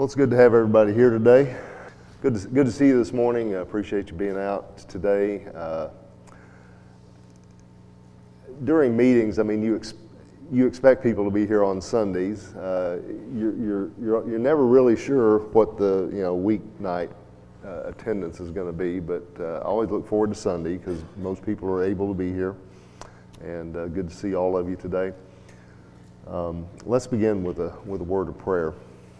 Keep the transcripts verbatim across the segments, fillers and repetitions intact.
Well, it's good to have everybody here today. Good to, good to see you this morning. I appreciate you being out today. Uh, during meetings, I mean, you ex- you expect people to be here on Sundays. Uh, you're, you're you're you're never really sure what the you know weeknight uh, attendance is going to be, but uh, I always look forward to Sunday because most people are able to be here, and uh, good to see all of you today. Um, let's begin with a with a word of prayer.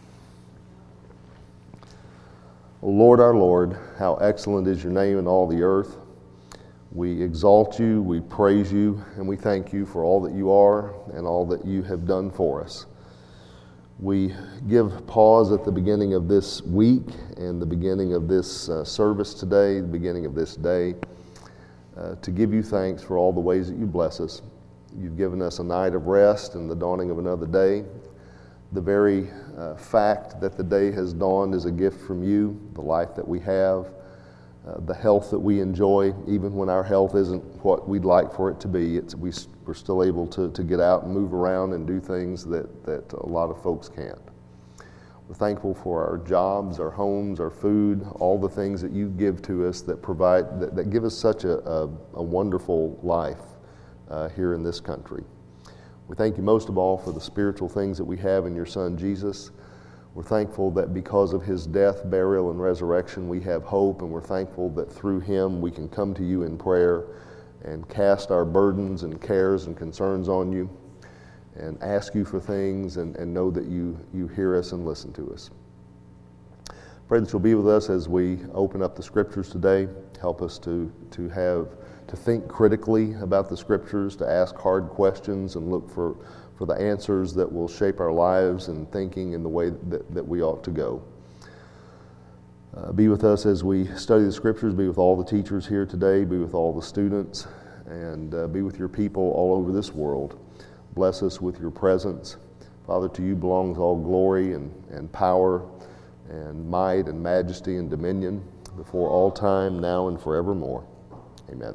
O Lord, our Lord, how excellent is your name in all the earth. We exalt you, we praise you, and we thank you for all that you are and all that you have done for us. We give pause at the beginning of this week and the beginning of this uh, service today, the beginning of this day, uh, to give you thanks for all the ways that you bless us. You've given us a night of rest and the dawning of another day. The very uh, fact that the day has dawned is a gift from you, the life that we have, uh, the health that we enjoy, even when our health isn't what we'd like for it to be. It's, we, we're still able to, to get out and move around and do things that, that a lot of folks can't. We're thankful for our jobs, our homes, our food, all the things that you give to us that provide, that, that give us such a, a, a wonderful life uh, here in this country. We thank you most of all for the spiritual things that we have in your Son, Jesus. We're thankful that because of his death, burial, and resurrection, we have hope, and we're thankful that through him we can come to you in prayer and cast our burdens and cares and concerns on you and ask you for things and, and know that you, you hear us and listen to us. Pray that you'll be with us as we open up the Scriptures today. Help us to, to have to think critically about the Scriptures, to ask hard questions and look for, for the answers that will shape our lives and thinking in the way that, that we ought to go. Uh, be with us as we study the Scriptures. Be with all the teachers here today. Be with all the students. And uh, be with your people all over this world. Bless us with your presence. Father, to you belongs all glory and, and power and might and majesty and dominion before all time, now and forevermore. Amen.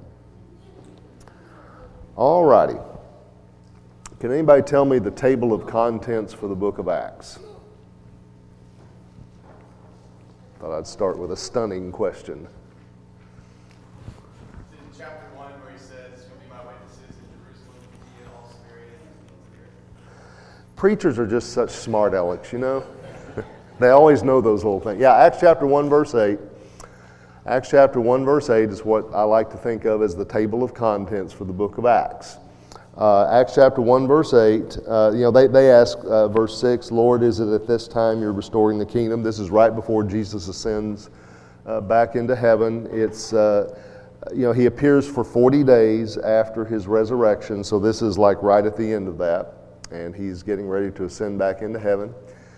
All righty. Can anybody tell me the table of contents for the book of Acts? Thought I'd start with a stunning question. It's in chapter one where he says, "You'll be my witnesses in Jerusalem, Judea, all Samaria, and the ends of the earth." Preachers are just such smart alecks, you know? They always know those little things. Yeah, Acts chapter one, verse eight. Acts chapter one, verse eight is what I like to think of as the table of contents for the book of Acts. Uh, Acts chapter one, verse eight, uh, you know, they, they ask, uh, verse six, Lord, is it at this time you're restoring the kingdom? This is right before Jesus ascends uh, back into heaven. It's, uh, you know, he appears for forty days after his resurrection, so this is like right at the end of that, and he's getting ready to ascend back into heaven.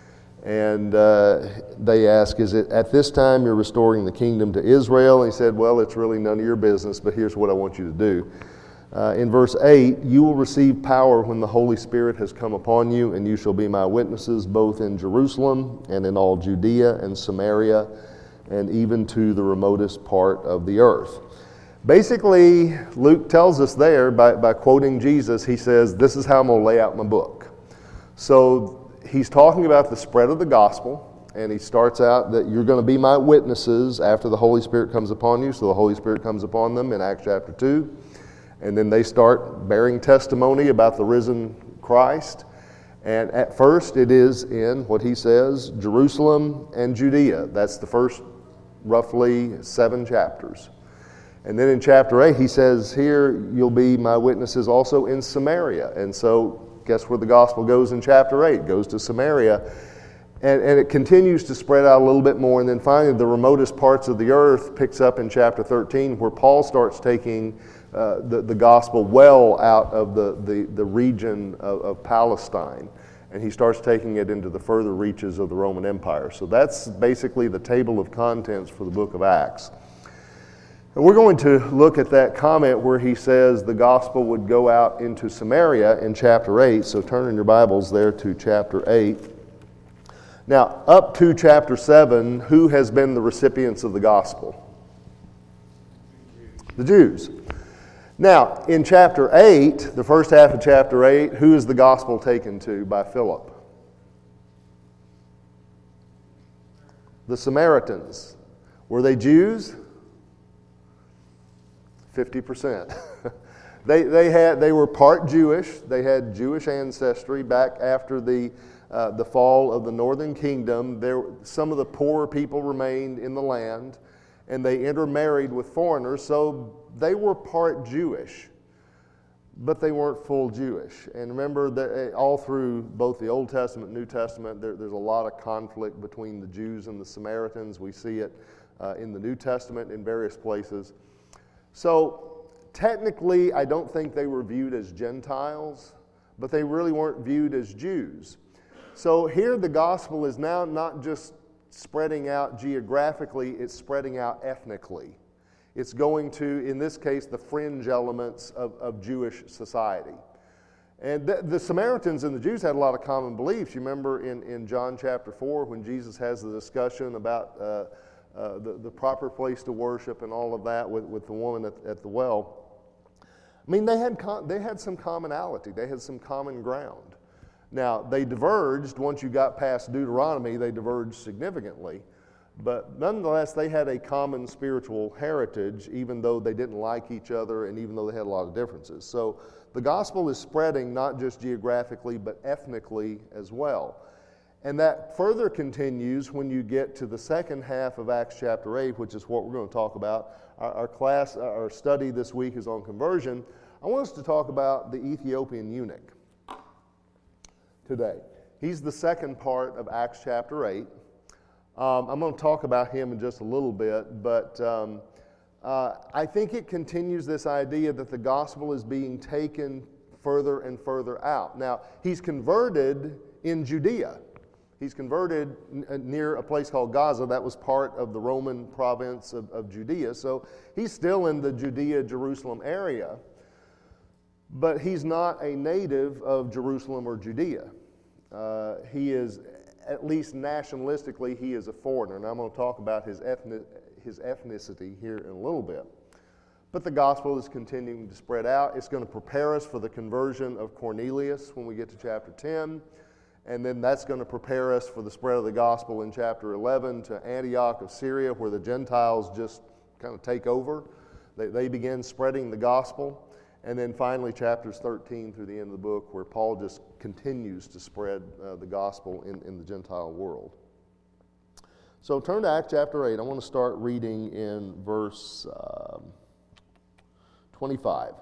And uh, they ask, is it at this time you're restoring the kingdom to Israel? And he said, well, it's really none of your business, but here's what I want you to do. Uh, in verse eight, you will receive power when the Holy Spirit has come upon you, and you shall be my witnesses both in Jerusalem and in all Judea and Samaria and even to the remotest part of the earth. Basically, Luke tells us there, by, by quoting Jesus, he says, this is how I'm going to lay out my book. So he's talking about the spread of the gospel, and he starts out that you're going to be my witnesses after the Holy Spirit comes upon you. So the Holy Spirit comes upon them in Acts chapter two, and then they start bearing testimony about the risen Christ. And at first it is in what he says, Jerusalem and Judea. That's the first roughly seven chapters. And then in chapter eight he says, here you'll be my witnesses also in Samaria. And so guess where the gospel goes in chapter eight? It goes to Samaria. And, and it continues to spread out a little bit more. And then finally, the remotest parts of the earth picks up in chapter thirteen, where Paul starts taking uh, the, the gospel well out of the, the, the region of, of Palestine. And he starts taking it into the further reaches of the Roman Empire. So that's basically the table of contents for the book of Acts. And we're going to look at that comment where he says the gospel would go out into Samaria in chapter eight. So turn in your Bibles there to chapter eight. Now, up to chapter seven, who has been the recipients of the gospel? The Jews. Now, in chapter eight, the first half of chapter eight, who is the gospel taken to by Philip? The Samaritans, were they Jews? fifty percent. they, they, had, they were part Jewish. They had Jewish ancestry back after the, uh, the fall of the northern kingdom. There, some of the poorer people remained in the land, and they intermarried with foreigners, so they were part Jewish, but they weren't full Jewish. And remember that all through both the Old Testament and New Testament, there, there's a lot of conflict between the Jews and the Samaritans. We see it uh, in the New Testament in various places. So technically, I don't think they were viewed as Gentiles, but they really weren't viewed as Jews. So here the gospel is now not just spreading out geographically, it's spreading out ethnically. It's going to, in this case, the fringe elements of, of Jewish society. And the, the Samaritans and the Jews had a lot of common beliefs. You remember in, in John chapter four when Jesus has the discussion about uh, uh, the, the proper place to worship and all of that with, with the woman at, at the well. I mean, they had, con- they had some commonality. They had some common ground. Now, they diverged. Once you got past Deuteronomy, they diverged significantly. But nonetheless, they had a common spiritual heritage, even though they didn't like each other and even though they had a lot of differences. So the gospel is spreading not just geographically, but ethnically as well. And that further continues when you get to the second half of Acts chapter eight, which is what we're going to talk about. Our, our class, our study this week is on conversion. I want us to talk about the Ethiopian eunuch today. He's the second part of Acts chapter eight. Um, I'm going to talk about him in just a little bit, but um, uh, I think it continues this idea that the gospel is being taken further and further out. Now, he's converted in Judea. He's converted n- near a place called Gaza. That was part of the Roman province of, of Judea. So he's still in the Judea, Jerusalem area, but he's not a native of Jerusalem or Judea. Uh, he is, at least nationalistically, he is a foreigner. And I'm going to talk about his, ethnic, his ethnicity here in a little bit. But the gospel is continuing to spread out. It's going to prepare us for the conversion of Cornelius when we get to chapter ten. And then that's going to prepare us for the spread of the gospel in chapter eleven to Antioch of Syria, where the Gentiles just kind of take over. They, they begin spreading the gospel. And then finally, chapters thirteen through the end of the book, where Paul just continues to spread uh, the gospel in, in the Gentile world. So turn to Acts chapter eight. I want to start reading in verse um, twenty-five.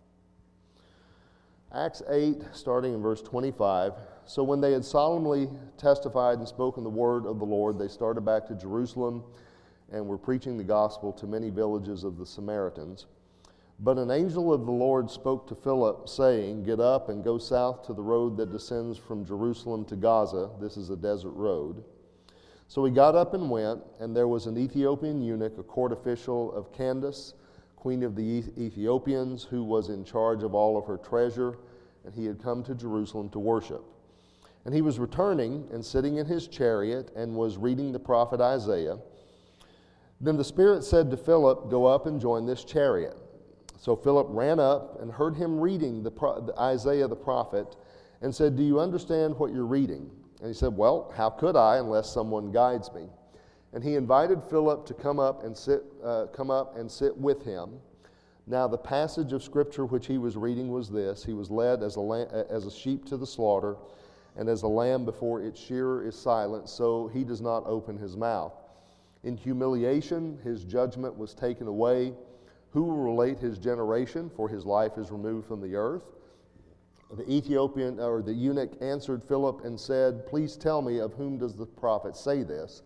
Acts eight, starting in verse twenty-five. So when they had solemnly testified and spoken the word of the Lord, they started back to Jerusalem and were preaching the gospel to many villages of the Samaritans. But an angel of the Lord spoke to Philip, saying, "Get up and go south to the road that descends from Jerusalem to Gaza. This is a desert road." So he got up and went, and there was an Ethiopian eunuch, a court official of Candace, queen of the Ethiopians, who was in charge of all of her treasure, and he had come to Jerusalem to worship. And he was returning and sitting in his chariot and was reading the prophet Isaiah. Then the Spirit said to Philip, "Go up and join this chariot." So Philip ran up and heard him reading the, pro- the Isaiah the prophet and said, "Do you understand what you're reading?" And he said, "Well, how could I unless someone guides me?" And he invited Philip to come up and sit, uh, come up and sit with him. Now the passage of Scripture which he was reading was this: He was led as a, lamb, as a sheep to the slaughter, and as a lamb before its shearer is silent, so he does not open his mouth. In humiliation his judgment was taken away. Who will relate his generation? For his life is removed from the earth. The Ethiopian, or the eunuch, answered Philip and said, "Please tell me, of whom does the prophet say this?"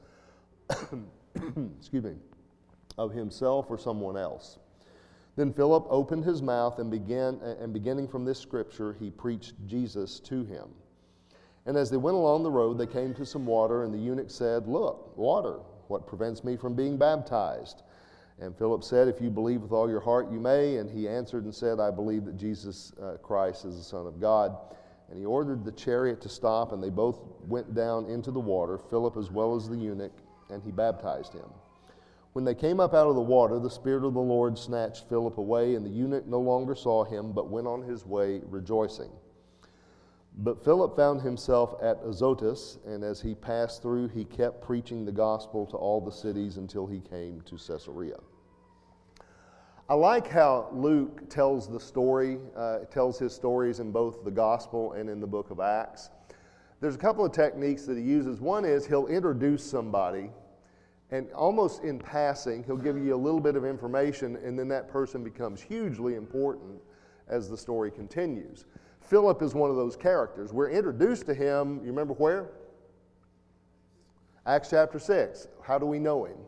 Excuse me. Of himself or someone else? Then Philip opened his mouth and began, and beginning from this scripture, he preached Jesus to him. And as they went along the road, they came to some water, and the eunuch said, "Look, water, what prevents me from being baptized?" And Philip said, "If you believe with all your heart, you may." And he answered and said, "I believe that Jesus uh, Christ is the Son of God." And he ordered the chariot to stop, and they both went down into the water, Philip as well as the eunuch, and he baptized him. When they came up out of the water, the Spirit of the Lord snatched Philip away, and the eunuch no longer saw him, but went on his way rejoicing. But Philip found himself at Azotus, and as he passed through, he kept preaching the gospel to all the cities until he came to Caesarea. I like how Luke tells the story, uh, tells his stories in both the gospel and in the book of Acts. There's a couple of techniques that he uses. One is he'll introduce somebody, and almost in passing, he'll give you a little bit of information, and then that person becomes hugely important as the story continues. Philip is one of those characters. We're introduced to him, you remember where? Acts chapter six. How do we know him?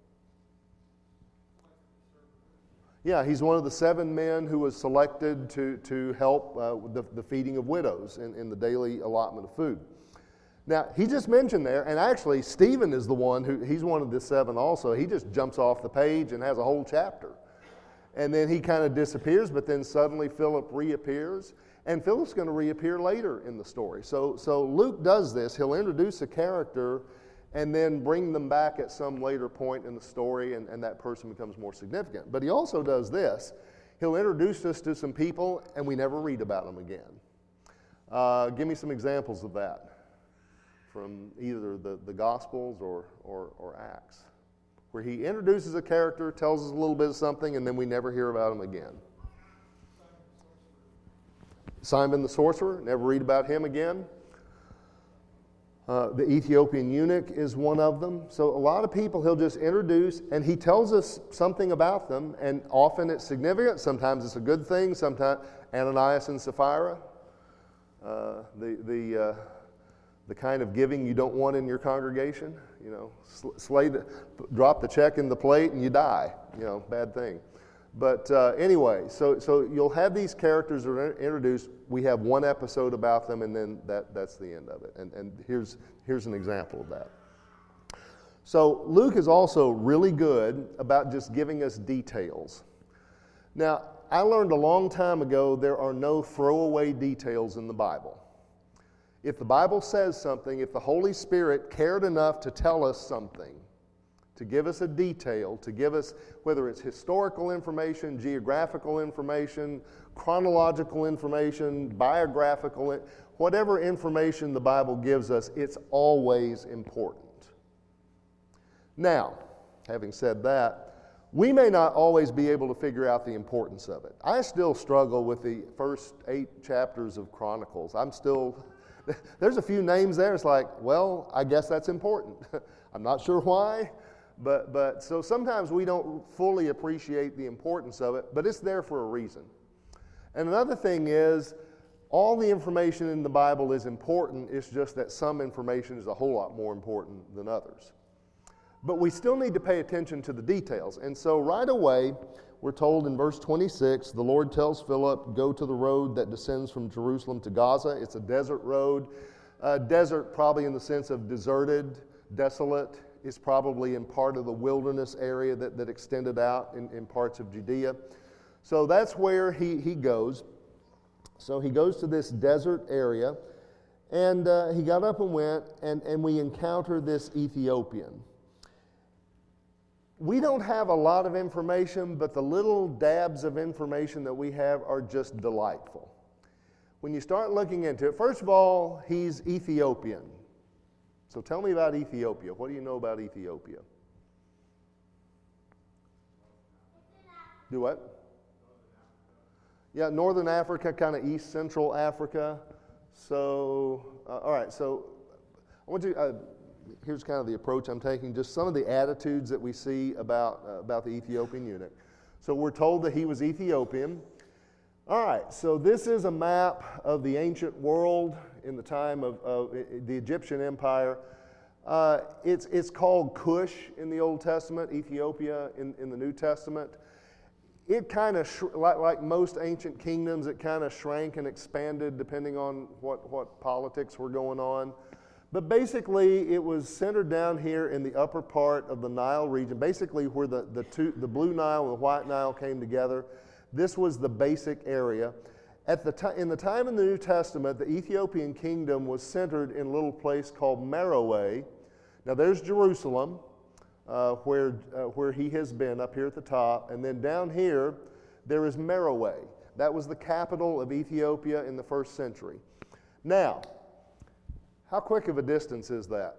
Yeah, he's one of the seven men who was selected to, to help uh, with the, the feeding of widows in, in the daily allotment of food. Now, he just mentioned there, and actually Stephen is the one who, he's one of the seven also. He just jumps off the page and has a whole chapter. And then he kind of disappears, but then suddenly Philip reappears. And Philip's going to reappear later in the story. So, so Luke does this. He'll introduce a character and then bring them back at some later point in the story, and, and that person becomes more significant. But he also does this. He'll introduce us to some people, and we never read about them again. Uh, give me some examples of that from either the, the Gospels or, or, or Acts, where he introduces a character, tells us a little bit of something, and then we never hear about him again. Simon the sorcerer, never read about him again. Uh, the Ethiopian eunuch is one of them. So a lot of people he'll just introduce, and he tells us something about them, and often it's significant. Sometimes it's a good thing. Sometimes Ananias and Sapphira, uh, the the uh, the kind of giving you don't want in your congregation. You know, slay the, drop the check in the plate and you die. You know, bad thing. But uh, anyway, so so you'll have these characters that are introduced. We have one episode about them, and then that, that's the end of it. And, and here's, here's an example of that. So Luke is also really good about just giving us details. Now, I learned a long time ago there are no throwaway details in the Bible. If the Bible says something, if the Holy Spirit cared enough to tell us something, to give us a detail, to give us, whether it's historical information, geographical information, chronological information, biographical, whatever information the Bible gives us, it's always important. Now, having said that, we may not always be able to figure out the importance of it. I still struggle with the first eight chapters of Chronicles. I'm still, there's a few names there, it's like, well, I guess that's important. I'm not sure why. But but so sometimes we don't fully appreciate the importance of it, but it's there for a reason. And another thing is, all the information in the Bible is important, it's just that some information is a whole lot more important than others. But we still need to pay attention to the details. And so right away, we're told in verse twenty-six, the Lord tells Philip, go to the road that descends from Jerusalem to Gaza. It's a desert road. Uh, desert probably in the sense of deserted, desolate. Is probably in part of the wilderness area that, that extended out in, in parts of Judea. So that's where he, he goes. So he goes to this desert area, and uh, he got up and went, and, and we encounter this Ethiopian. We don't have a lot of information, but the little dabs of information that we have are just delightful. When you start looking into it, first of all, he's Ethiopian. So tell me about Ethiopia. What do you know about Ethiopia? Do what? Yeah, Northern Africa, kind of East Central Africa. So, uh, all right, so I want you, uh, here's kind of the approach I'm taking, just some of the attitudes that we see about, uh, about the Ethiopian eunuch. So we're told that he was Ethiopian. All right, so this is a map of the ancient world in the time of, of the Egyptian Empire. Uh, it's, it's called Cush in the Old Testament, Ethiopia in, in the New Testament. It kind of, sh- like, like most ancient kingdoms, it kind of shrank and expanded depending on what, what politics were going on. But basically, it was centered down here in the upper part of the Nile region, basically where the, the, two, the Blue Nile and the White Nile came together. This was the basic area. At the t- in the time in the New Testament, the Ethiopian kingdom was centered in a little place called Meroe. Now there's Jerusalem, uh, where, uh, where he has been up here at the top. And then down here, there is Meroe. That was the capital of Ethiopia in the first century. Now, how quick of a distance is that?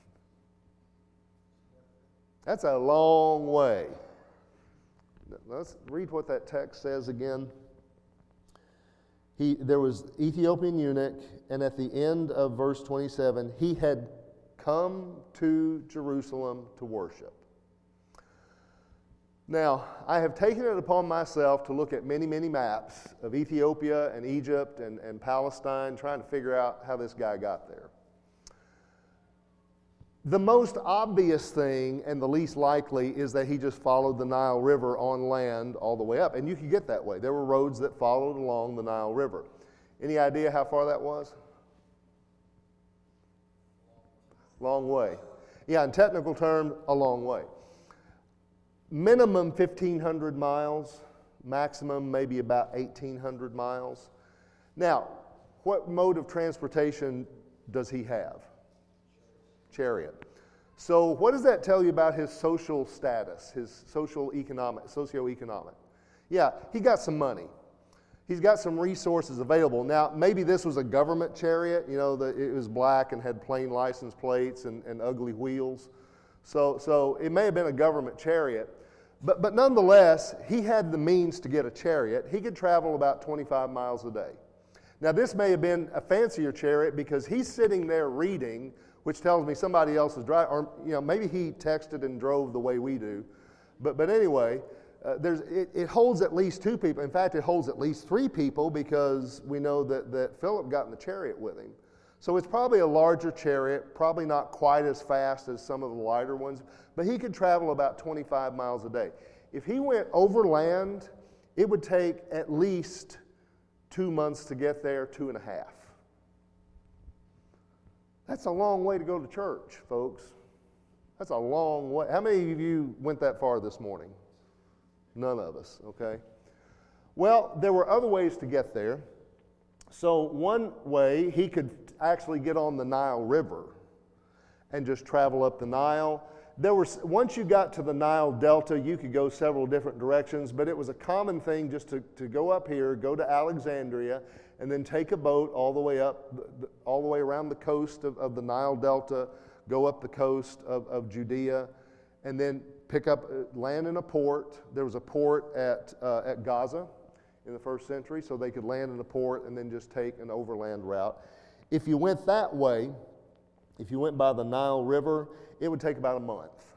That's a long way. Let's read what that text says again. He, there was Ethiopian eunuch, and at the end of verse twenty-seven, he had come to Jerusalem to worship. Now, I have taken it upon myself to look at many, many maps of Ethiopia and Egypt and, and Palestine, trying to figure out how this guy got there. The most obvious thing and the least likely is that he just followed the Nile River on land all the way up. And you could get that way. There were roads that followed along the Nile River. Any idea how far that was? Long way. Yeah, in technical terms, a long way. Minimum fifteen hundred miles, maximum maybe about eighteen hundred miles. Now, what mode of transportation does he have? Chariot. So what does that tell you about his social status, his social economic, socioeconomic? Yeah, he got some money. He's got some resources available. Now, maybe this was a government chariot, you know, the, it was black and had plain license plates and, and ugly wheels. So, so it may have been a government chariot. But, but nonetheless, he had the means to get a chariot. He could travel about twenty-five miles a day. Now, this may have been a fancier chariot because he's sitting there reading, which tells me somebody else is driving, or you know, maybe he texted and drove the way we do. But but anyway, uh, there's it, it holds at least two people. In fact, it holds at least three people because we know that, that Philip got in the chariot with him. So it's probably a larger chariot, probably not quite as fast as some of the lighter ones, but he could travel about twenty-five miles a day. If he went overland, it would take at least two months to get there, two and a half. That's a long way to go to church, folks. That's a long way. How many of you went that far this morning? None of us, okay? Well, there were other ways to get there. So one way, he could actually get on the Nile River and just travel up the Nile. There were, once you got to the Nile Delta, you could go several different directions, but it was a common thing just to, to go up here, go to Alexandria, and then take a boat all the way up, all the way around the coast of, of the Nile Delta, go up the coast of, of Judea, and then pick up, land in a port. There was a port at, uh, at Gaza in the first century, so they could land in a port and then just take an overland route. If you went that way, if you went by the Nile River, it would take about a month.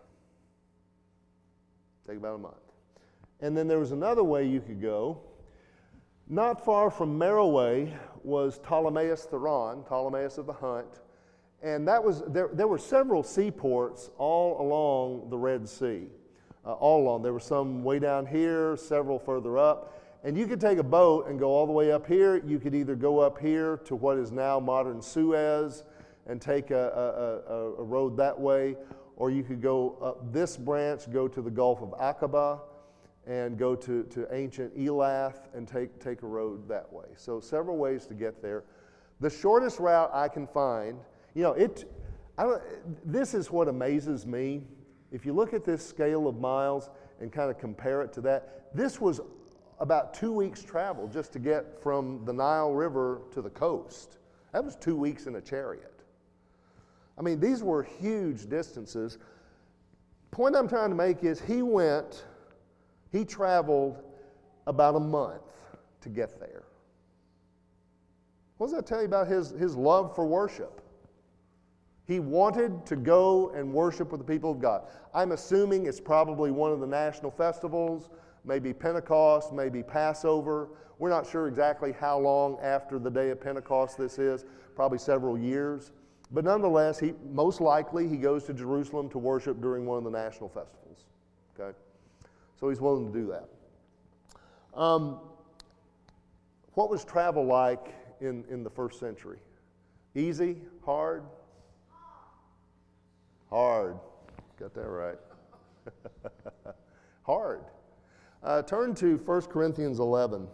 Take about a month. And then there was another way you could go. Not far from Meroe was Ptolemais Theron, Ptolemais of the Hunt, and that was there. There were several seaports all along the Red Sea, uh, all along. There were some way down here, several further up, and you could take a boat and go all the way up here. You could either go up here to what is now modern Suez and take a, a, a, a road that way, or you could go up this branch, go to the Gulf of Aqaba, and go to, to ancient Elath and take, take a road that way. So several ways to get there. The shortest route I can find, you know, it. I don't, this is what amazes me. If you look at this scale of miles and kind of compare it to that, this was about two weeks travel just to get from the Nile River to the coast. That was two weeks in a chariot. I mean, these were huge distances. Point I'm trying to make is he went, he traveled about a month to get there. What does that tell you about his, his love for worship? He wanted to go and worship with the people of God. I'm assuming it's probably one of the national festivals, maybe Pentecost, maybe Passover. We're not sure exactly how long after the day of Pentecost this is, probably several years. But nonetheless, he most likely he goes to Jerusalem to worship during one of the national festivals. Okay, so he's willing to do that. Um, what was travel like in, in the first century? Easy? Hard? Hard. Got that right. Hard. Uh, turn to First Corinthians eleven.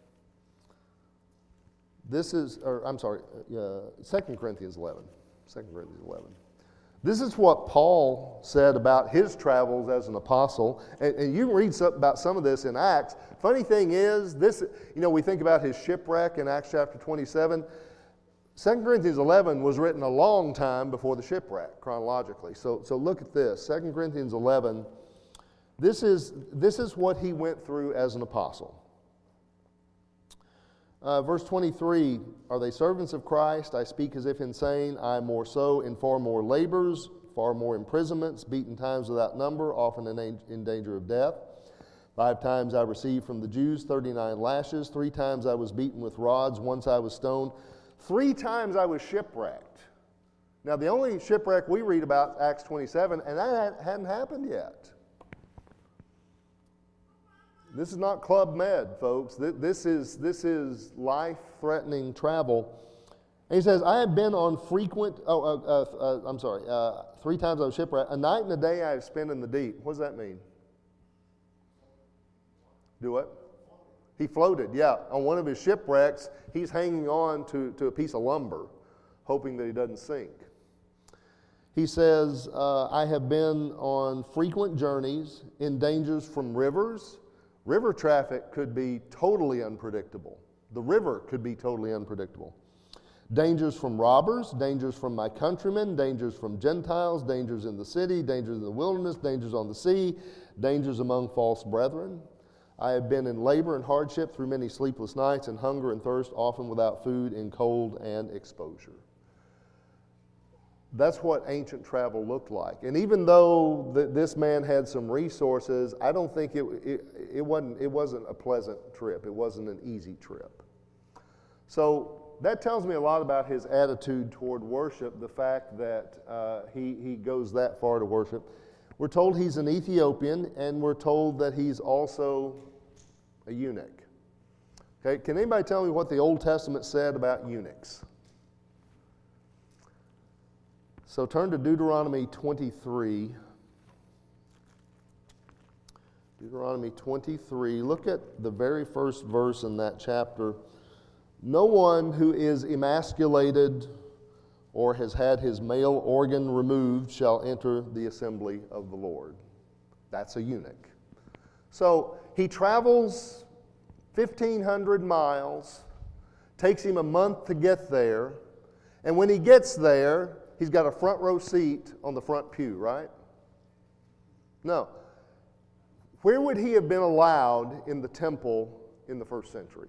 This is, or I'm sorry, uh, Second Corinthians eleven. Second Corinthians eleven. This is what Paul said about his travels as an apostle, and, and you can read some, about some of this in Acts. Funny thing is, this, you know, we think about his shipwreck in Acts chapter twenty-seven. Second Corinthians eleven was written a long time before the shipwreck, chronologically. So, so look at this. Second Corinthians eleven, this is, this is what he went through as an apostle. Uh, verse twenty-three, are they servants of Christ? I speak as if insane. I more so, in far more labors, far more imprisonments, beaten times without number, often in, in danger of death. Five times I received from the Jews thirty-nine lashes. Three times I was beaten with rods. Once I was stoned. Three times I was shipwrecked. Now, the only shipwreck we read about, Acts twenty-seven, and that hadn't happened yet. This is not Club Med, folks. This is, this is life-threatening travel. And he says, I have been on frequent, oh, uh, uh, uh, I'm sorry, uh, three times I was shipwrecked. A night and a day I have spent in the deep. What does that mean? Do what? He floated, yeah. On one of his shipwrecks, he's hanging on to, to a piece of lumber, hoping that he doesn't sink. He says, uh, I have been on frequent journeys, in dangers from rivers. River traffic could be totally unpredictable. The river could be totally unpredictable. Dangers from robbers, dangers from my countrymen, dangers from Gentiles, dangers in the city, dangers in the wilderness, dangers on the sea, dangers among false brethren. I have been in labor and hardship through many sleepless nights, and hunger and thirst, often without food, in cold and exposure. That's what ancient travel looked like. And even though th- this man had some resources, I don't think it, it, it, wasn't, it wasn't a pleasant trip. It wasn't an easy trip. So that tells me a lot about his attitude toward worship, the fact that uh, he, he goes that far to worship. We're told he's an Ethiopian, and we're told that he's also a eunuch. Okay, can anybody tell me what the Old Testament said about eunuchs? So turn to Deuteronomy twenty-three. Deuteronomy twenty-three. Look at the very first verse in that chapter. No one who is emasculated or has had his male organ removed shall enter the assembly of the Lord. That's a eunuch. So he travels fifteen hundred miles, takes him a month to get there, and when he gets there, he's got a front row seat on the front pew, right? No. Where would he have been allowed in the temple in the first century?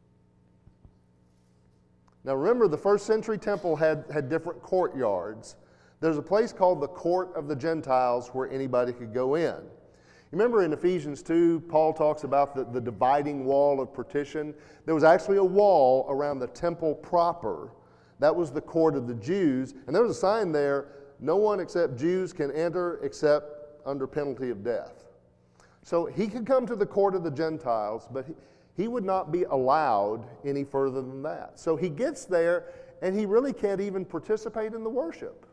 Now remember, the first century temple had, had different courtyards. There's a place called the Court of the Gentiles where anybody could go in. Remember in Ephesians two, Paul talks about the, the dividing wall of partition. There was actually a wall around the temple proper. That was the court of the Jews. And there was a sign there, no one except Jews can enter except under penalty of death. So he could come to the court of the Gentiles, but he, he would not be allowed any further than that. So he gets there, and he really can't even participate in the worship.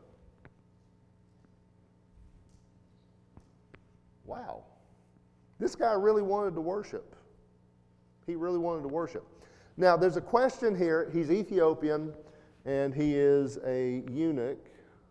Wow. This guy really wanted to worship. He really wanted to worship. Now, there's a question here. He's Ethiopian, and he is a eunuch.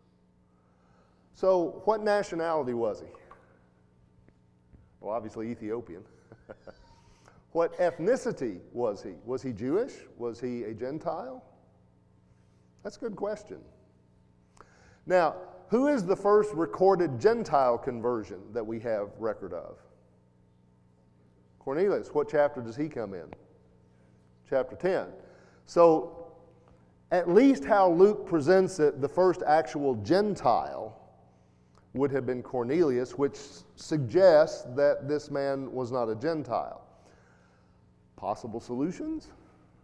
So what nationality was he? Well, obviously Ethiopian. What ethnicity was he? Was he Jewish? Was he a Gentile? That's a good question. Now, who is the first recorded Gentile conversion that we have record of? Cornelius. What chapter does he come in? Chapter ten. So, at least how Luke presents it, the first actual Gentile would have been Cornelius, which suggests that this man was not a Gentile. Possible solutions?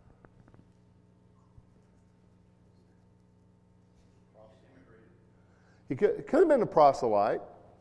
He could, could have been a proselyte.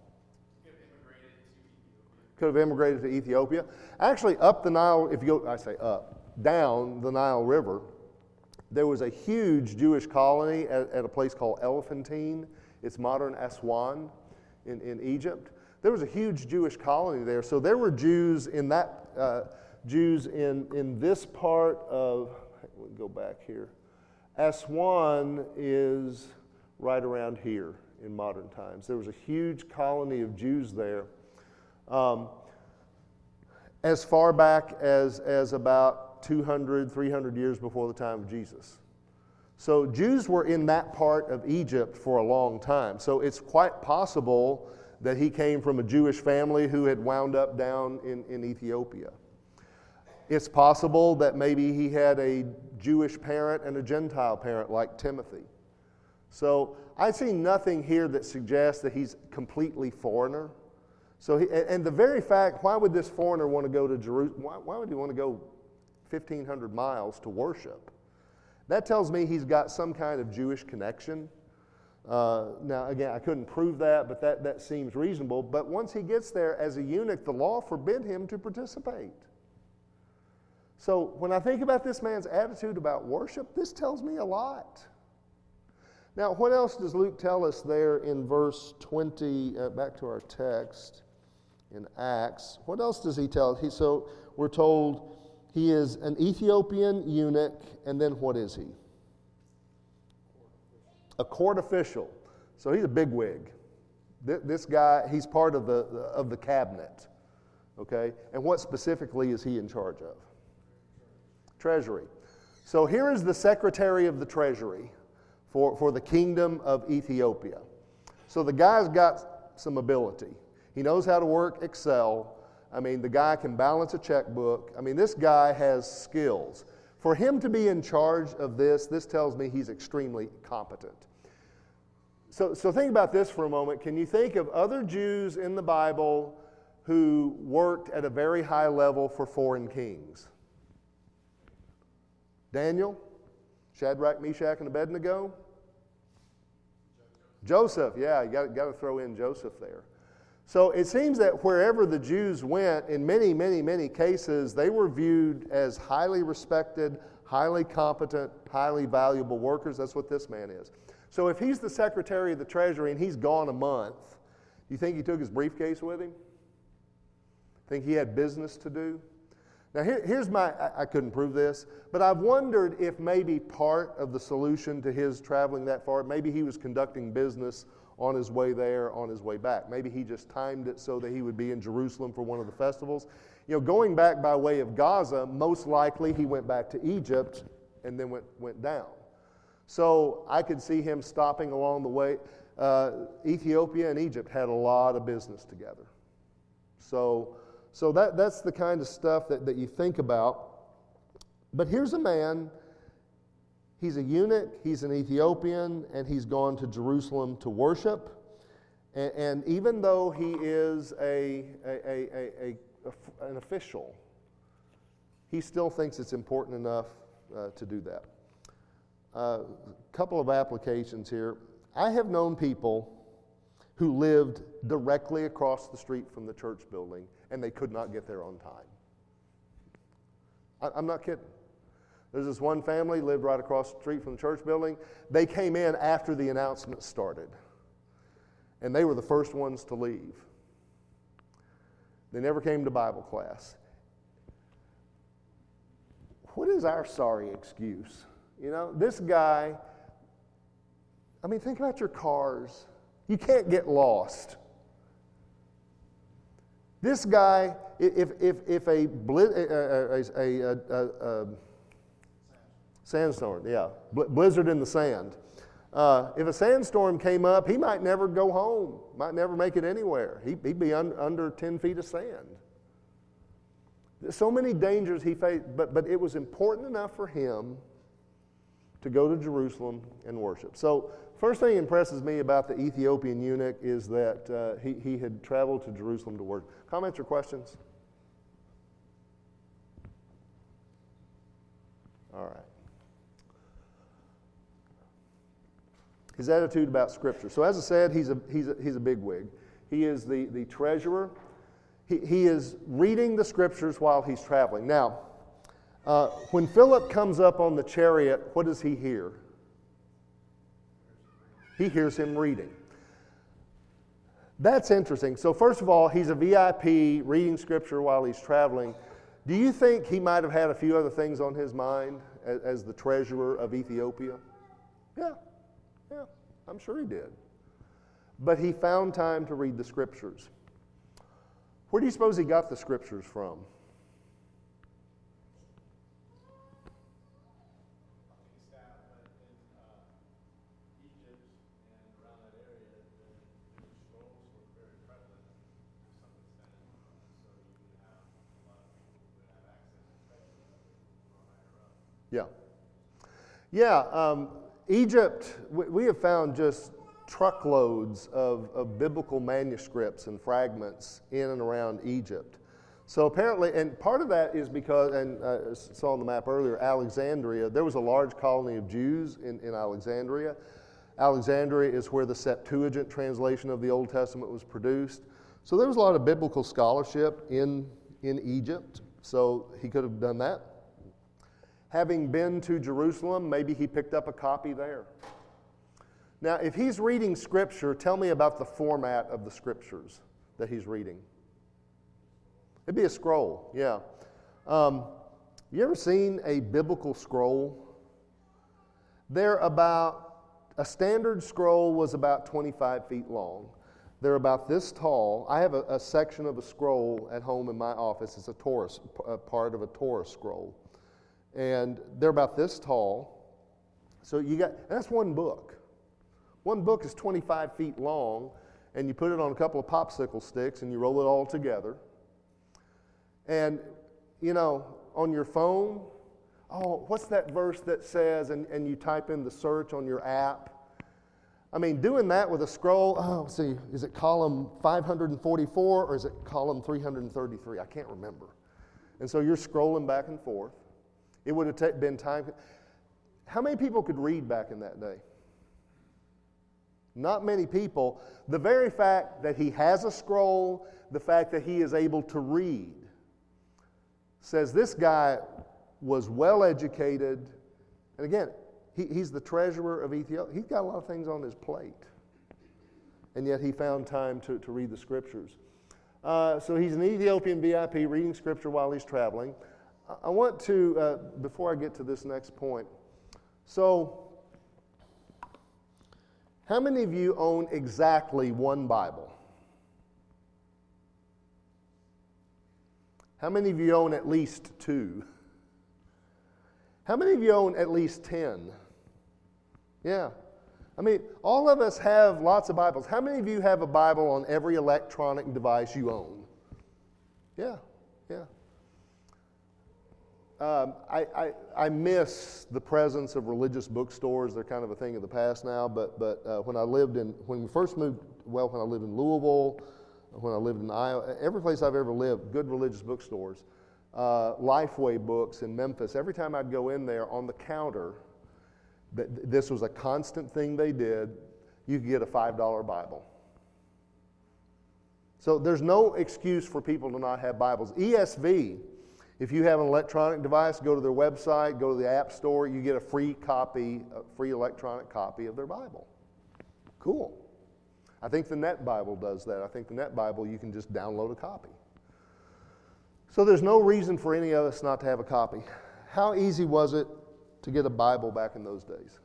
Could have immigrated to Ethiopia. Actually, up the Nile, if you go, I say up, down the Nile River, there was a huge Jewish colony at, at a place called Elephantine. It's modern Aswan in, in Egypt. There was a huge Jewish colony there. So there were Jews in that, uh, Jews in, in this part of, we'll go back here. Aswan is right around here in modern times. There was a huge colony of Jews there. Um, as far back as, as about two hundred, three hundred years before the time of Jesus. So Jews were in that part of Egypt for a long time. So it's quite possible that he came from a Jewish family who had wound up down in, in Ethiopia. It's possible that maybe he had a Jewish parent and a Gentile parent like Timothy. So I see nothing here that suggests that he's completely foreigner. So he, and the very fact, why would this foreigner want to go to Jerusalem? Why, why would he want to go fifteen hundred miles to worship? That tells me he's got some kind of Jewish connection. Uh, now, again, I couldn't prove that, but that, that seems reasonable. But once he gets there as a eunuch, the law forbid him to participate. So when I think about this man's attitude about worship, this tells me a lot. Now, what else does Luke tell us there in verse twenty, uh, back to our text in Acts? What else does he tell us? He, so we're told he is an Ethiopian eunuch, and then what is he? A court official. So he's a bigwig. This guy, he's part of the, of the cabinet. Okay? And what specifically is he in charge of? Treasury. So here is the secretary of the treasury for, for the kingdom of Ethiopia. So the guy's got some ability. He knows how to work Excel. I mean, the guy can balance a checkbook. I mean, this guy has skills. For him to be in charge of this, this tells me he's extremely competent. So, so think about this for a moment. Can you think of other Jews in the Bible who worked at a very high level for foreign kings? Daniel, Shadrach, Meshach, and Abednego? Joseph, yeah, you got, got to throw in Joseph there. So it seems that wherever the Jews went, in many, many, many cases, they were viewed as highly respected, highly competent, highly valuable workers. That's what this man is. So if he's the secretary of the treasury and he's gone a month, do you think he took his briefcase with him? Think he had business to do? Now here, here's my, I, I couldn't prove this, but I've wondered if maybe part of the solution to his traveling that far, maybe he was conducting business on his way there, on his way back. Maybe he just timed it so that he would be in Jerusalem for one of the festivals. You know, going back by way of Gaza, most likely he went back to Egypt and then went, went down. So I could see him stopping along the way. Uh, Ethiopia and Egypt had a lot of business together. So, so that, that's the kind of stuff that, that you think about. But here's a man, he's a eunuch, he's an Ethiopian, and he's gone to Jerusalem to worship. And, and even though he is a, a, a, a, a, an official, he still thinks it's important enough uh, to do that. A uh, couple of applications here. I have known people who lived directly across the street from the church building, and they could not get there on time. I, I'm not kidding. There's this one family lived right across the street from the church building. They came in after the announcement started, and they were the first ones to leave. They never came to Bible class. What is our sorry excuse? You know, this guy, I mean, think about your cars. You can't get lost. This guy, if if if a a, a, a, a, a sandstorm, yeah, blizzard in the sand. Uh, if a sandstorm came up, he might never go home. Might never make it anywhere. He, he'd be un, under ten feet of sand. There's so many dangers he faced, but but it was important enough for him to go to Jerusalem and worship. So first thing that impresses me about the Ethiopian eunuch is that uh, he, he had traveled to Jerusalem to worship. Comments or questions? All right. His attitude about Scripture. So as I said, he's a, he's a, he's a bigwig. He is the, the treasurer. He, he is reading the Scriptures while he's traveling. Now, Uh, when Philip comes up on the chariot, what does he hear? He hears him reading. That's interesting. So first of all, he's a V I P reading Scripture while he's traveling. Do you think he might have had a few other things on his mind as, as the treasurer of Ethiopia? Yeah, yeah, I'm sure he did. But he found time to read the Scriptures. Where do you suppose he got the Scriptures from? Yeah. Yeah, um, Egypt, we, we have found just truckloads of, of biblical manuscripts and fragments in and around Egypt. So apparently, and part of that is because, and I saw on the map earlier, Alexandria, there was a large colony of Jews in, in Alexandria. Alexandria is where the Septuagint translation of the Old Testament was produced. So there was a lot of biblical scholarship in, in Egypt, so he could have done that. Having been to Jerusalem, maybe he picked up a copy there. Now, if he's reading Scripture, tell me about the format of the Scriptures that he's reading. It'd be a scroll, yeah. Um, you ever seen a biblical scroll? They're about, a standard scroll was about twenty-five feet long. They're about this tall. I have a, a section of a scroll at home in my office. It's a Torah, a part of a Torah scroll. And they're about this tall. So you got, that's one book. One book is twenty-five feet long, and you put it on a couple of popsicle sticks and you roll it all together. And, you know, on your phone, oh, what's that verse that says, and, and you type in the search on your app. I mean, doing that with a scroll, oh, let's see, is it column five hundred forty-four or is it column three hundred thirty-three? I can't remember. And so you're scrolling back and forth. It would have ta- been time. How many people could read back in that day? Not many people. The very fact that he has a scroll, the fact that he is able to read, says this guy was well educated. And again, he, he's the treasurer of Ethiopia. He's got a lot of things on his plate. And yet he found time to, to read the Scriptures. Uh, so he's an Ethiopian V I P reading Scripture while he's traveling. I, I want to, uh, before I get to this next point, so how many of you own exactly one Bible? How many of you own at least two? How many of you own at least ten? Yeah. I mean, all of us have lots of Bibles. How many of you have a Bible on every electronic device you own? Yeah, yeah. Um, I, I, I miss the presence of religious bookstores. They're kind of a thing of the past now, but, but uh, when I lived in, when we first moved, well, when I lived in Louisville, when I lived in Iowa, every place I've ever lived, good religious bookstores. Uh, Lifeway Books in Memphis, every time I'd go in there on the counter, th- this was a constant thing they did, you could get a five dollar Bible. So there's no excuse for people to not have Bibles. E S V, if you have an electronic device, go to their website, go to the App Store, you get a free copy, a free electronic copy of their Bible. Cool. I think the Net Bible does that. I think the Net Bible, you can just download a copy. So there's no reason for any of us not to have a copy. How easy was it to get a Bible back in those days?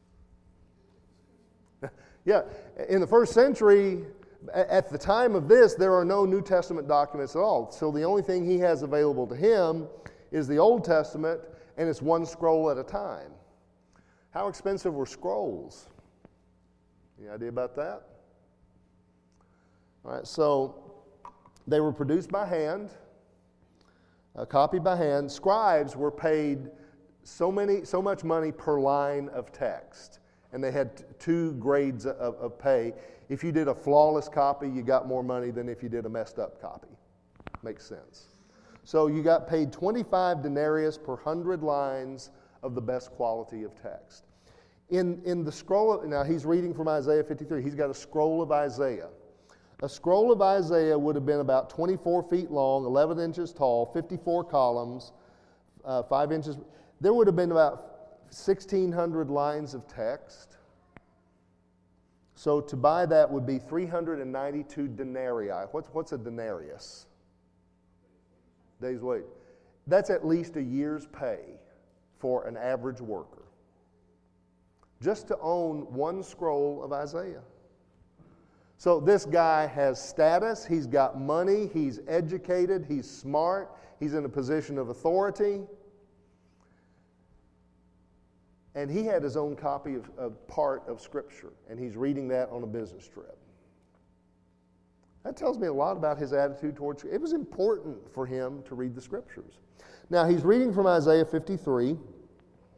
Yeah, in the first century, at the time of this, there are no New Testament documents at all. So the only thing he has available to him is the Old Testament, and it's one scroll at a time. How expensive were scrolls? Any idea about that? All right, so they were produced by hand, uh, copied by hand. Scribes were paid so many, so much money per line of text, and they had t- two grades of, of pay. If you did a flawless copy, you got more money than if you did a messed up copy. Makes sense. So you got paid twenty-five denarius per hundred lines of the best quality of text. In, in the scroll, of, now he's reading from Isaiah fifty-three. He's got a scroll of Isaiah. A scroll of Isaiah would have been about twenty-four feet long, eleven inches tall, fifty-four columns, uh, five inches. There would have been about sixteen hundred lines of text. So to buy that would be three hundred ninety-two denarii. What's, what's a denarius? Day's wage. That's at least a year's pay for an average worker. Just to own one scroll of Isaiah. So this guy has status, he's got money, he's educated, he's smart, he's in a position of authority. And he had his own copy of, of part of Scripture, and he's reading that on a business trip. That tells me a lot about his attitude towards it. It was important for him to read the Scriptures. Now, he's reading from Isaiah fifty-three.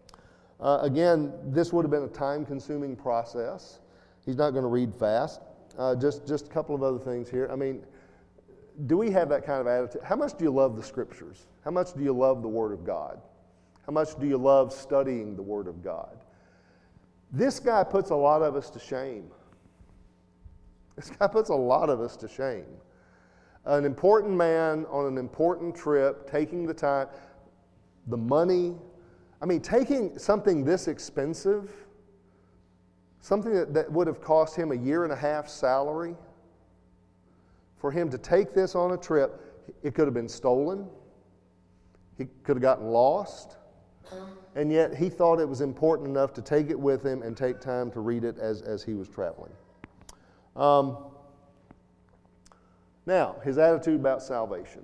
Uh, again, this would have been a time-consuming process. He's not going to read fast. Uh, just, just a couple of other things here. I mean, do we have that kind of attitude? How much do you love the Scriptures? How much do you love the Word of God? How much do you love studying the Word of God? This guy puts a lot of us to shame. This guy puts a lot of us to shame. An important man on an important trip, taking the time, the money. I mean, taking something this expensive, something that, that would have cost him a year and a half salary, for him to take this on a trip, it could have been stolen. He could have gotten lost. And yet he thought it was important enough to take it with him and take time to read it as, as he was traveling. Um, now, his attitude about salvation.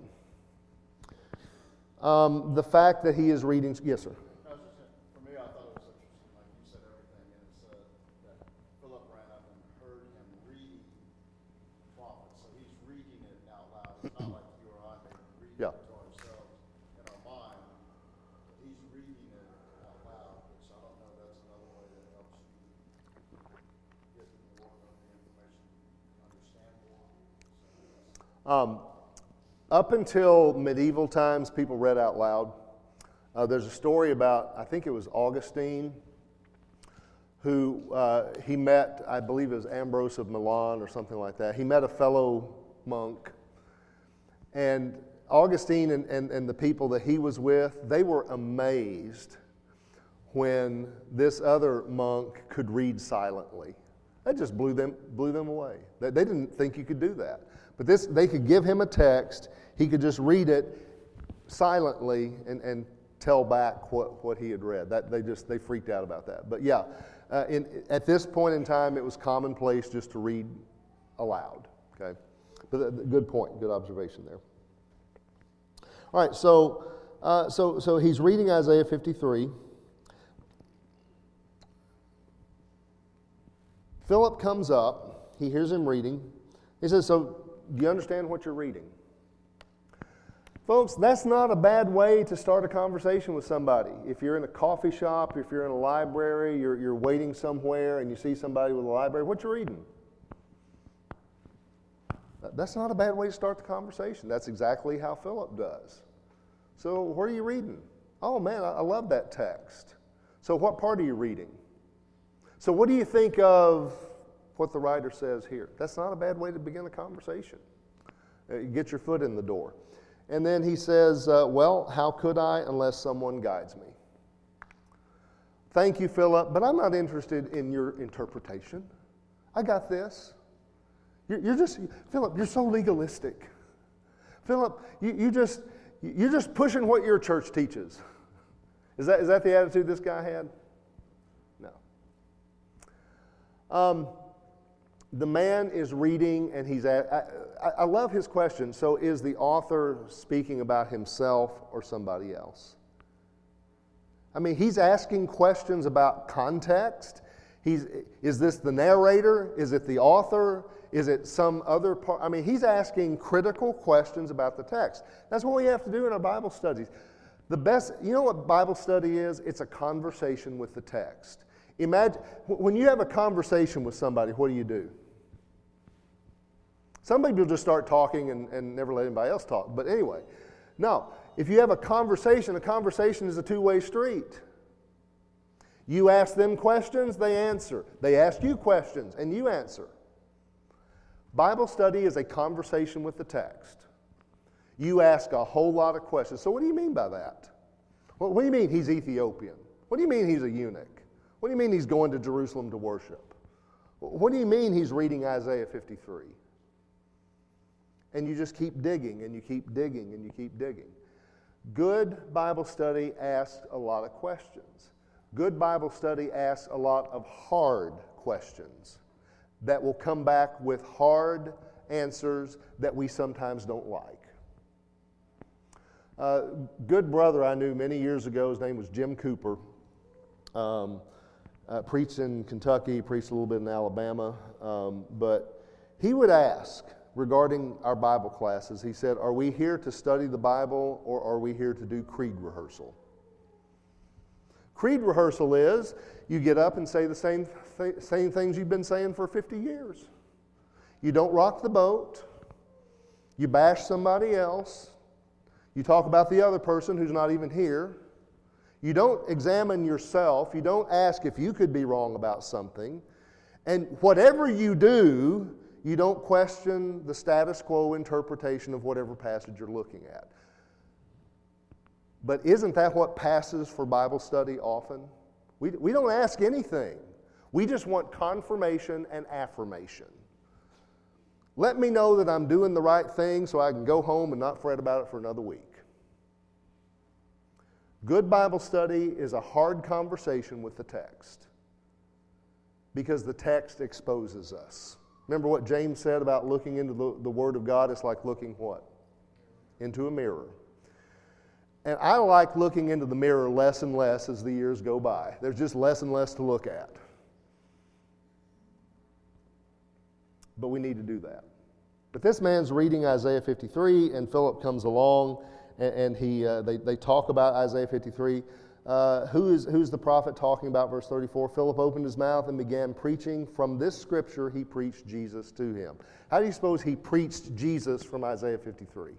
Um, the fact that he is reading, yes, sir. No, it's just, for me, I thought it was interesting, like you said everything, and it said that Philip ran up and heard him reading the prophet. So he's reading it out loud. It's not like you or I may read Yeah. it to ourselves in our mind, but he's reading it out loud, which I don't know, that's another way that helps you get more of the information, understand more. So, Um, up until medieval times, people read out loud. Uh, there's a story about, I think it was Augustine, who uh, he met, I believe it was Ambrose of Milan or something like that. He met a fellow monk, and Augustine and, and, and the people that he was with, they were amazed when this other monk could read silently. That just blew them blew them away. They, they didn't think you could do that. But this, they could give him a text, he could just read it silently and, and tell back what, what he had read. That they just they freaked out about that. But yeah, uh, in, at this point in time, it was commonplace just to read aloud. Okay, but uh, good point, good observation there. All right, so uh, so so he's reading Isaiah fifty-three. Philip comes up. He hears him reading. He says, "So, do you understand what you're reading?" Folks, that's not a bad way to start a conversation with somebody. If you're in a coffee shop, if you're in a library, you're, you're waiting somewhere and you see somebody with a library, what you reading? That's not a bad way to start the conversation. That's exactly how Philip does. So, what are you reading? Oh man, I, I love that text. So, what part are you reading? So, what do you think of what the writer says here? That's not a bad way to begin a conversation. Uh, you get your foot in the door. And then he says, uh, well, how could I unless someone guides me? Thank you, Philip, but I'm not interested in your interpretation. I got this. You're, you're just, Philip, you're so legalistic. Philip, you, you just, you're just pushing what your church teaches. Is that, is that the attitude this guy had? No. Um, the man is reading and he's at, I, I love his question. So is the author speaking about himself or somebody else? I mean, he's asking questions about context. He's, is this the narrator? Is it the author? Is it some other part? I mean, he's asking critical questions about the text. That's what we have to do in our Bible studies. The best, you know what Bible study is? It's a conversation with the text. Imagine, when you have a conversation with somebody, what do you do? Some people just start talking and, and never let anybody else talk. But anyway, no. If you have a conversation, a conversation is a two-way street. You ask them questions, they answer. They ask you questions, and you answer. Bible study is a conversation with the text. You ask a whole lot of questions. So what do you mean by that? What, what do you mean he's Ethiopian? What do you mean he's a eunuch? What do you mean he's going to Jerusalem to worship? What do you mean he's reading Isaiah fifty-three? And you just keep digging, and you keep digging, and you keep digging. Good Bible study asks a lot of questions. Good Bible study asks a lot of hard questions that will come back with hard answers that we sometimes don't like. A good brother I knew many years ago, his name was Jim Cooper, um, uh, preached in Kentucky, preached a little bit in Alabama, um, but he would ask, regarding our Bible classes, he said, are we here to study the Bible or are we here to do creed rehearsal? Creed rehearsal is you get up and say the same, th- same things you've been saying for fifty years. You don't rock the boat. You bash somebody else. You talk about the other person who's not even here. You don't examine yourself. You don't ask if you could be wrong about something. And whatever you do, you don't question the status quo interpretation of whatever passage you're looking at. But isn't that what passes for Bible study often? We, we don't ask anything. We just want confirmation and affirmation. Let me know that I'm doing the right thing so I can go home and not fret about it for another week. Good Bible study is a hard conversation with the text because the text exposes us. Remember what James said about looking into the, the Word of God? It's like looking what? Into a mirror. And I like looking into the mirror less and less as the years go by. There's just less and less to look at. But we need to do that. But this man's reading Isaiah fifty-three, and Philip comes along, and, and he uh, they, they talk about Isaiah fifty-three. Uh, who is, who's the prophet talking about? Verse thirty-four, Philip opened his mouth and began preaching. From this scripture, he preached Jesus to him. How do you suppose he preached Jesus from Isaiah fifty-three?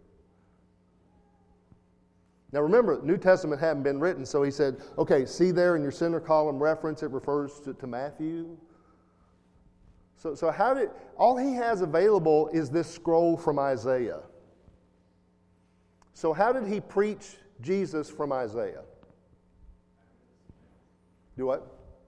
Now remember, New Testament hadn't been written, so he said, okay, see there in your center column reference, it refers to, to Matthew. So, so how did, all he has available is this scroll from Isaiah. So how did he preach Jesus from Isaiah? Do what?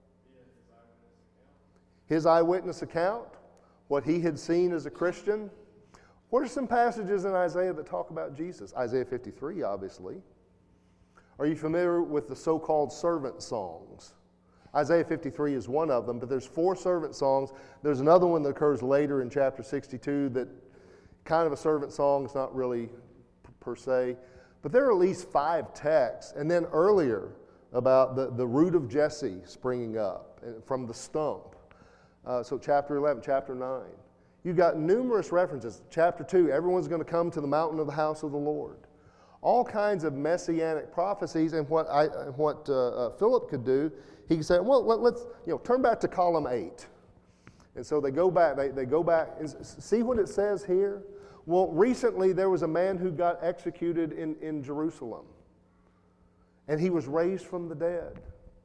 His eyewitness account, what he had seen as a Christian. What are some passages in Isaiah that talk about Jesus? Isaiah fifty-three, obviously. Are you familiar with the so-called servant songs? Isaiah fifty-three is one of them, but there's four servant songs. There's another one that occurs later in chapter sixty-two that kind of a servant song. It's not really per se. But there are at least five texts. And then earlier about the, the root of Jesse springing up from the stump. Uh, so chapter eleven, chapter nine. You've got numerous references. Chapter two, everyone's going to come to the mountain of the house of the Lord. All kinds of messianic prophecies, and what I, what uh, uh, Philip could do, he could say, well, let, let's you know turn back to column eight. And so they go back, they, they go back, and see what it says here? Well, recently there was a man who got executed in, in Jerusalem, and he was raised from the dead.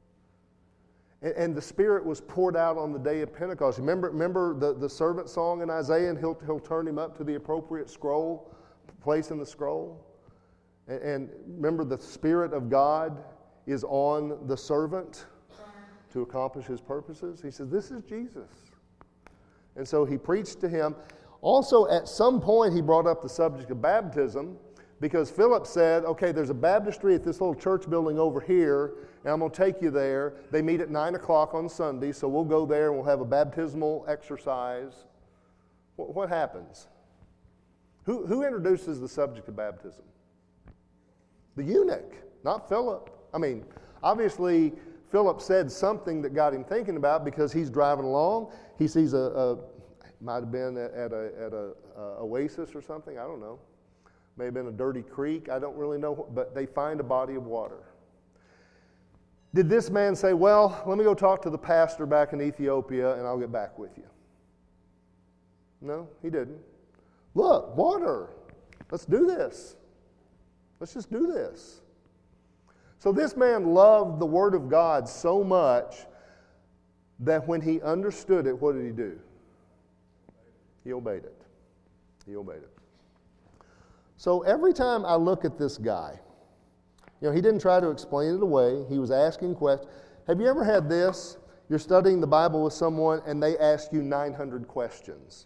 And, and the Spirit was poured out on the day of Pentecost. Remember, remember the, the servant song in Isaiah, and he'll, he'll turn him up to the appropriate scroll, place in the scroll? And remember, the Spirit of God is on the servant to accomplish his purposes. He says, this is Jesus. And so he preached to him. Also, at some point, he brought up the subject of baptism because Philip said, okay, there's a baptistry at this little church building over here, and I'm going to take you there. They meet at nine o'clock on Sunday, so we'll go there and we'll have a baptismal exercise. What, what happens? Who, who introduces the subject of baptism? The eunuch, not Philip. I mean, obviously, Philip said something that got him thinking about because he's driving along. He sees a, a might have been at, at a at a, a oasis or something. I don't know. May have been a dirty creek. I don't really know. But they find a body of water. Did this man say, well, let me go talk to the pastor back in Ethiopia and I'll get back with you? No, he didn't. Look, water. Let's do this. Let's just do this. So this man loved the Word of God so much that when he understood it, what did he do? He obeyed it. He obeyed it. So every time I look at this guy, you know, he didn't try to explain it away. He was asking questions. Have you ever had this? You're studying the Bible with someone and they ask you nine hundred questions.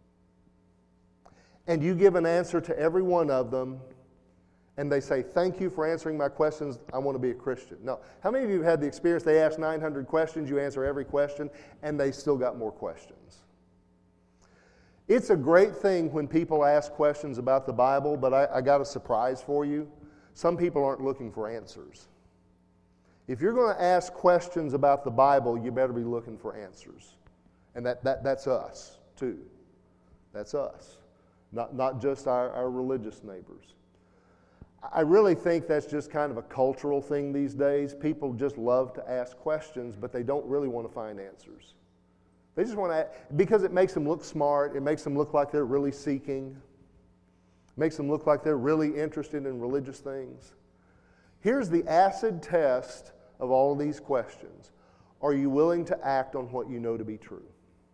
And you give an answer to every one of them. And they say, thank you for answering my questions. I want to be a Christian. No. How many of you have had the experience they ask nine hundred questions, you answer every question, and they still got more questions? It's a great thing when people ask questions about the Bible, but I, I got a surprise for you. Some people aren't looking for answers. If you're going to ask questions about the Bible, you better be looking for answers. And that, that that's us, too. That's us. Not, not just our, our religious neighbors. I really think that's just kind of a cultural thing these days. People just love to ask questions, but they don't really want to find answers. They just want to, because it makes them look smart, it makes them look like they're really seeking, it makes them look like they're really interested in religious things. Here's the acid test of all of these questions. Are you willing to act on what you know to be true?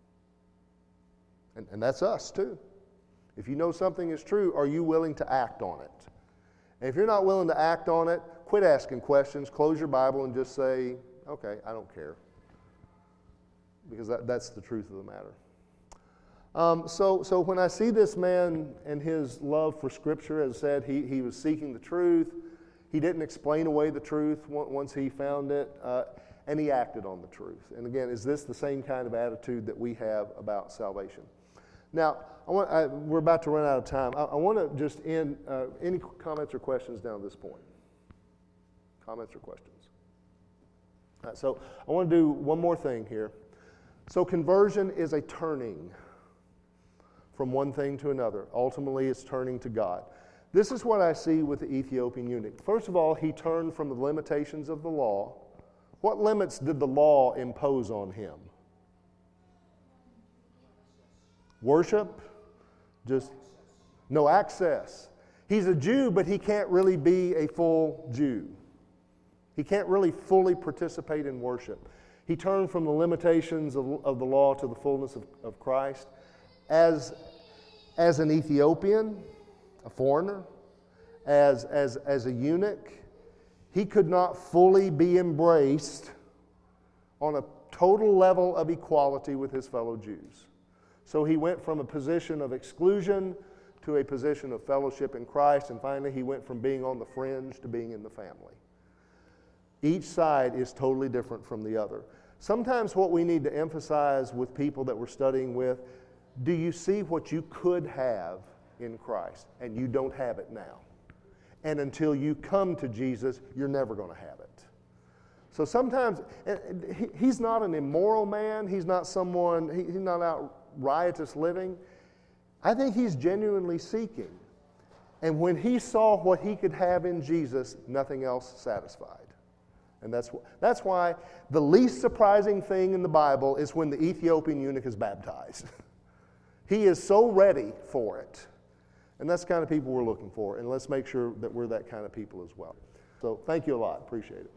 And, and that's us too. If you know something is true, are you willing to act on it? And if you're not willing to act on it, quit asking questions, close your Bible and just say, okay, I don't care. Because that, that's the truth of the matter. Um, so, so when I see this man and his love for Scripture, as I said, he, he was seeking the truth. He didn't explain away the truth once he found it, uh, and he acted on the truth. And again, is this the same kind of attitude that we have about salvation? Now, I want, I, we're about to run out of time. I, I want to just end, uh, any comments or questions down to this point? Comments or questions? All right, so I want to do one more thing here. So conversion is a turning from one thing to another. Ultimately, it's turning to God. This is what I see with the Ethiopian eunuch. First of all, he turned from the limitations of the law. What limits did the law impose on him? Worship? Just no access. He's a Jew, but he can't really be a full Jew. He can't really fully participate in worship. He turned from the limitations of, of the law to the fullness of, of Christ. As, as an Ethiopian, a foreigner, as, as, as a eunuch, he could not fully be embraced on a total level of equality with his fellow Jews. So he went from a position of exclusion to a position of fellowship in Christ, and finally he went from being on the fringe to being in the family. Each side is totally different from the other. Sometimes what we need to emphasize with people that we're studying with, do you see what you could have in Christ, and you don't have it now? And until you come to Jesus, you're never going to have it. So sometimes, he's not an immoral man, he's not someone, he's not out riotous living. I think he's genuinely seeking. And when he saw what he could have in Jesus, nothing else satisfied. And that's, wh- that's why the least surprising thing in the Bible is when the Ethiopian eunuch is baptized. He is so ready for it. And that's the kind of people we're looking for. And let's make sure that we're that kind of people as well. So thank you a lot. Appreciate it.